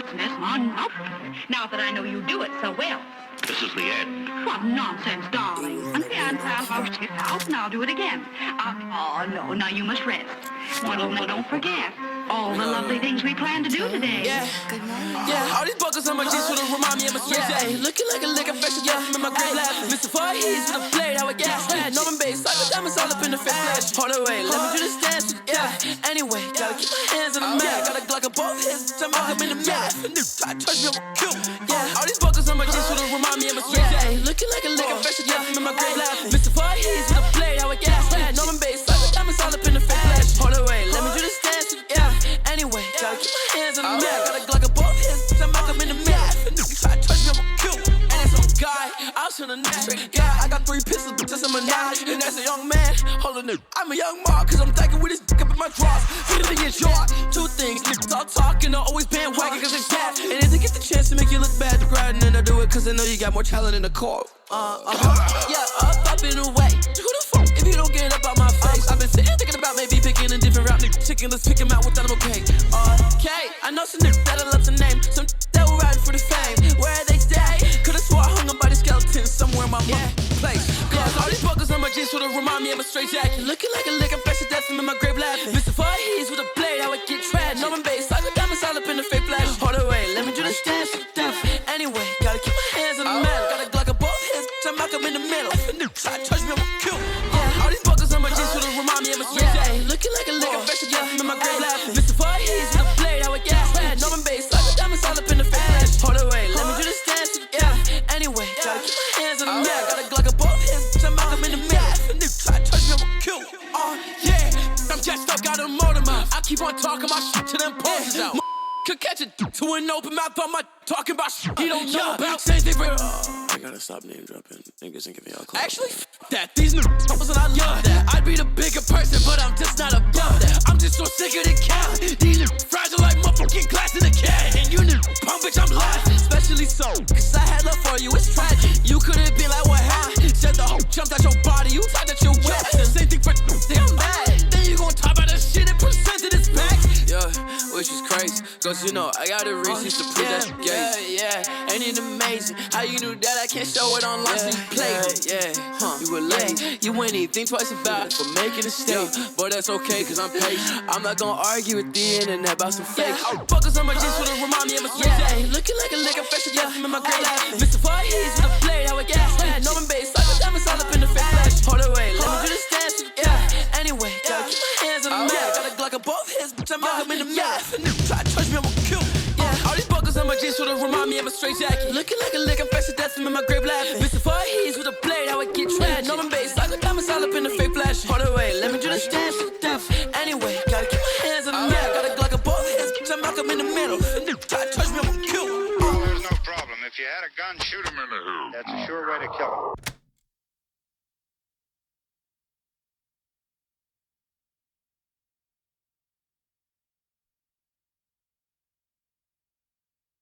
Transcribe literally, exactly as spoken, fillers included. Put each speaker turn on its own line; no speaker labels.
Miss Mon. Nope. Now that I know you do it so well.
This is the end.
What nonsense, darling. Again, I'll tip out and I'll do it again. Uh, oh, no, now you must rest. Well, now don't forget all the lovely things we plan to do today.
Yeah, yeah. All these buckles on my jeans sort of remind me of my straight day. Looking like a liquor fashion, yeah, in my grave laughing. Mister Voorhees with a blade, how I gas. Norman Bates, like a diamonds all up in the face flash. Hold away, let me do this dance, yeah. Anyway, gotta keep my hands on the mat. Got a Glock on both hands, I'm up in the mat. Try to touch me, I'm kill. Yeah, all these buckles on my jeans sort of remind me of my straight day. Looking like a liquor fashion, yeah, in my grave laughing. Mister Voorhees with a blade, how I gas. Norman Bates, like a diamonds all up in the face flash. Hold away, let me do this dance, yeah. Anyway, gotta keep my hands on the mat. Got a Glock on both hands, I'm up in the mat. Try to touch me, I'm kill. And it's some guy, I was in the next guy. I got three pistols, just a menage, and that's a young man. Hold on, I'm a young mark, cause I'm thinking with this dick up in my drawers. Feeling in short, two things, niggas all talking, I always bandwagon cause it's bad. And if they get the chance to make you look bad, to grind, and I do it cause I know you got more talent in the core. Uh, uh-huh. Yeah, up, up and away. Who the fuck if you don't get up out my face? I've been sitting thinking about maybe picking a different route, nigga. Chicken, let's pick him out without him, okay? Okay, I know some niggas that I love to name, some that were riding for the fame. Where they stay? Could've swore I hung up by the skeleton somewhere in my yeah. place. Cause all these buckles on my jeans sorta remind me of a straight jacket. Looking like a lick, I'm fresh to death, I'm in my grave laughing. Mister Voorhees with a blade, how I get trapped. Norman Bates, like a diamonds all up in the fake flash. Hold away, let me do this dance to death. Anyway, gotta keep my hands on the mat. Got a Glock on both hands, I'm out in the middle. Try to touch me, I'm kill. Yeah, all these buckles on my jeans sorta remind me of a straight jacket. Looking like a lick, I'm fresh to death, I'm in my grave laughing. Mister Voorhees with a blade, how I get trapped. Norman Bates, like a diamonds all up in the fake flash. Hold away, let me do this dance to yeah. Anyway, gotta keep my hands on the mat. Got a Glock on both hands, I'm out in the middle. Try to touch me, I'm kill. Oh yeah, I'm jacked up, got a motor mouth. I keep on talking my shit till them pulses out. Could catch it to an open mouth, but my talking about shit he don't know about. Same thing for
I gotta stop name dropping niggas and giving y'all calls.
actually, f that. These niggas, and I love that. I'd be the bigger person, but I'm just not above that. I'm just so sick of the count. These niggas fragile like motherfucking glass in a can. And you niggas pump, bitch, I'm laughing. Especially so, cause I had love for you, it's tragic. You could've been like, what happened? Said the hoe jumped out your body, you thought that you're wet. Same thing for damn bad. Then you gon' talk about that shit and present it as back. Yeah, which is crazy. Cause you know, I got a reason to prove that you gay. Yeah, yeah, ain't it amazing how you knew that I can't show it online, so you played it. Yeah, huh, you were late. You wouldn't even think twice about it for making a mistake. But that's okay, cause I'm patient. I'm not gonna argue with the internet about some fake. Fuckers on my jeans sorta remind me of a straight day. Looking like a lick, I'm fresh to death, I'm in my grave laughing. Mister Voorhees with a blade, how I gas. Norman Bates, like a diamonds all up in the fake flash. Hold away, let me do this dance, yeah. Anyway, gotta keep my hands on the mat. Got a Glock on both hands, bitch, I'm out in the mat. Try to touch me, I'm gonna kill. Yeah, all these buckles on my jeans sorta remind me of a straight jacket. Looking like a lick, I'm fresh to death, I'm in my grave laughing. Mister Voorhees with a blade, how I get trapped. Norman Bates, like a diamonds all up in the fake flash. Hold away, let me do this dance to death. Anyway, gotta keep my hands on the mat. Got a Glock on both hands, bitch, I'm out in the middle. Try to touch me, I'm gonna kill.
There's no problem. If you had a gun, shoot him in the hoop.
That's a sure way to kill him.